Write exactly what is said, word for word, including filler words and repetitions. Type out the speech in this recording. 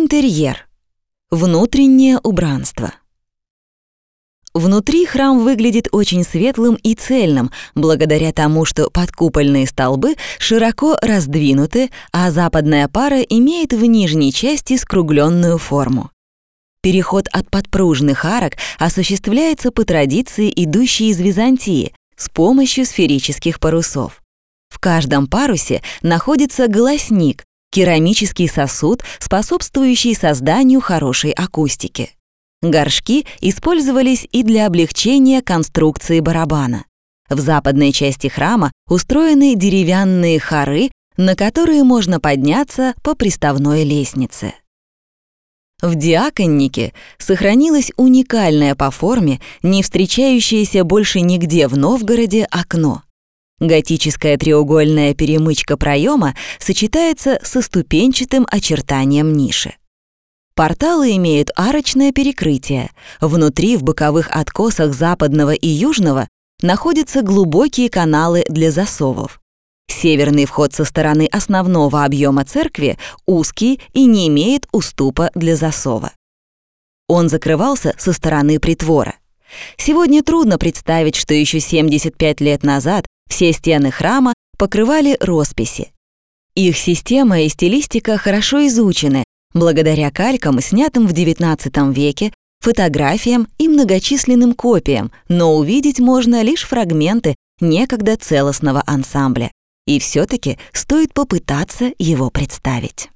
Интерьер. Внутреннее убранство. Внутри храм выглядит очень светлым и цельным, благодаря тому, что подкупольные столбы широко раздвинуты, а западная пара имеет в нижней части скругленную форму. Переход от подпружных арок осуществляется по традиции, идущей из Византии, с помощью сферических парусов. В каждом парусе находится голосник, керамический сосуд, способствующий созданию хорошей акустики. Горшки использовались и для облегчения конструкции барабана. В западной части храма устроены деревянные хоры, на которые можно подняться по приставной лестнице. В диаконнике сохранилось уникальное по форме, не встречающееся больше нигде в Новгороде окно. Готическая треугольная перемычка проема сочетается со ступенчатым очертанием ниши. Порталы имеют арочное перекрытие. Внутри, в боковых откосах западного и южного, находятся глубокие каналы для засовов. Северный вход со стороны основного объема церкви узкий и не имеет уступа для засова. Он закрывался со стороны притвора. Сегодня трудно представить, что еще семьдесят пять лет назад все стены храма покрывали росписи. Их система и стилистика хорошо изучены, благодаря калькам, снятым в девятнадцатом веке, фотографиям и многочисленным копиям, но увидеть можно лишь фрагменты некогда целостного ансамбля. И все-таки стоит попытаться его представить.